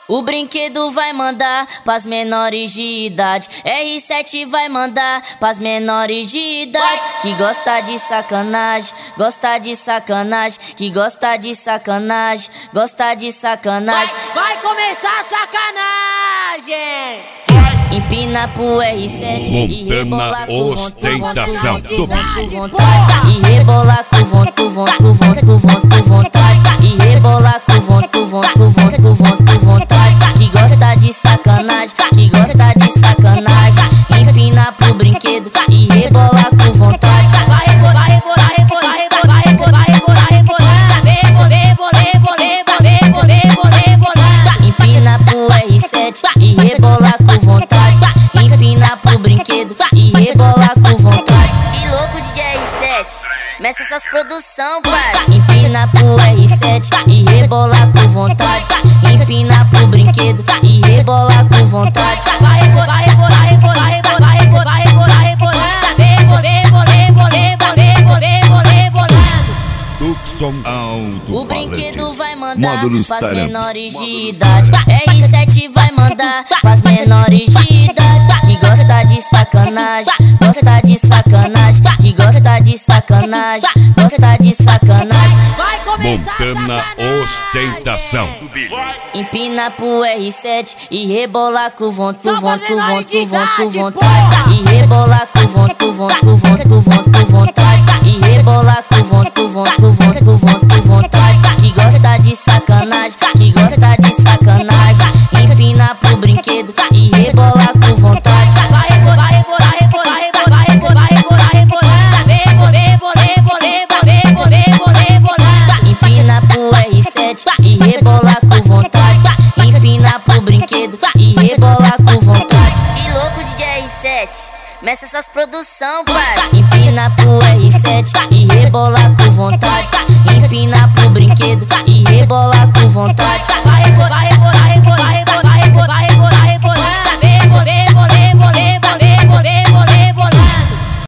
O brinquedo vai mandar pras menores de idade. R7 vai mandar pras menores de idade. Que gosta de sacanagem, gosta de sacanagem. Que gosta de sacanagem, gosta de sacanagem. Vai começar a sacanagem. Empina pro R7 e rebola com ostentação do vontade. E rebola com vontade. E rebola com vontade. Que gosta de sacanagem, que gosta de sacanagem. Empina pro brinquedo e rebola com vontade. Vai rebolar, rebolar, rebolar, rebolar, rebolar, rebolar, rebolar, rebolar. Empina pro R7 e rebola com vontade. Empina pro brinquedo e rebola com vontade. E louco de R7, mexe essas produção, pai. Empina pro R7 e rebola com vontade. Empina pro brinquedo e rebola com vontade. Vai rebolar, rebolar, rebolar, rebolar, rebolar, rebolar, Tucson Alto. O brinquedo vai mandar Módulos pras Taramps. menores de idade. R7 vai mandar pras menores de idade. Que gosta de sacanagem, gosta de sacanagem. Que gosta de sacanagem, gosta de sacanagem. vai começar Montana a sacanagem. Ostentação. Empina pro R7 e rebola com vontade. porra! E rebola com vontade. E rebola com vontade. Que gosta de sacanagem, que gosta de sacanagem. Empina pro brinquedo e rebola com vontade. Vai rebolar, rebolar, rebolar, rebolar, rebolar, rebolar, rebolar. Empina pro R7 e rebola com vontade. Empina pro brinquedo e rebola com vontade. E louco de R7, mexe essas produção, pai. Empina pro R7 e rebola com vontade. Empina pro brinquedo e rebola com vontade. Vai rebolar,